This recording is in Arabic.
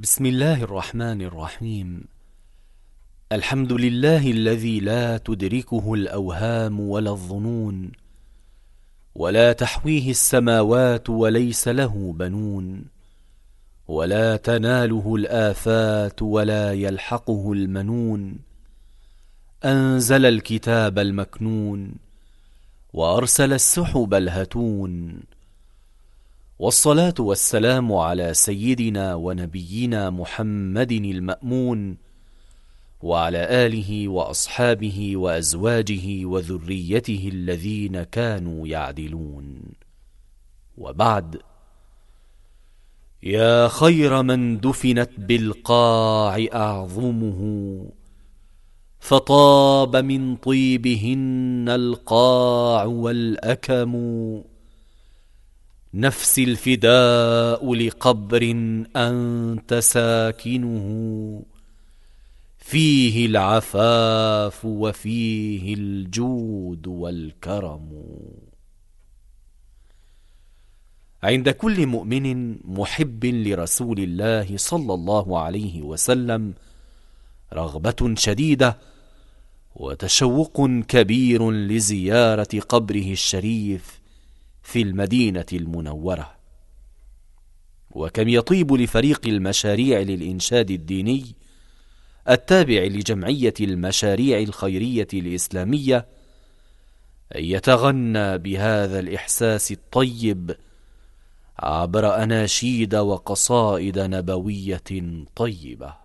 بسم الله الرحمن الرحيم. الحمد لله الذي لا تدركه الأوهام ولا الظنون، ولا تحويه السماوات، وليس له بنون، ولا تناله الآفات، ولا يلحقه المنون. أنزل الكتاب المكنون، وأرسل السحب الهتون، والصلاة والسلام على سيدنا ونبينا محمد المأمون، وعلى آله وأصحابه وأزواجه وذريته الذين كانوا يعدلون. وبعد، يا خير من دفنت بالقاع أعظمه، فطاب من طيبهن القاع والأكم. نفسي الفداء لقبر أنت ساكنه، فيه العفاف وفيه الجود والكرم. عند كل مؤمن محب لرسول الله صلى الله عليه وسلم رغبة شديدة وتشوق كبير لزيارة قبره الشريف في المدينة المنورة. وكم يطيب لفريق المشاريع للإنشاد الديني التابع لجمعية المشاريع الخيرية الإسلامية أن يتغنى بهذا الإحساس الطيب عبر أناشيد وقصائد نبوية طيبة.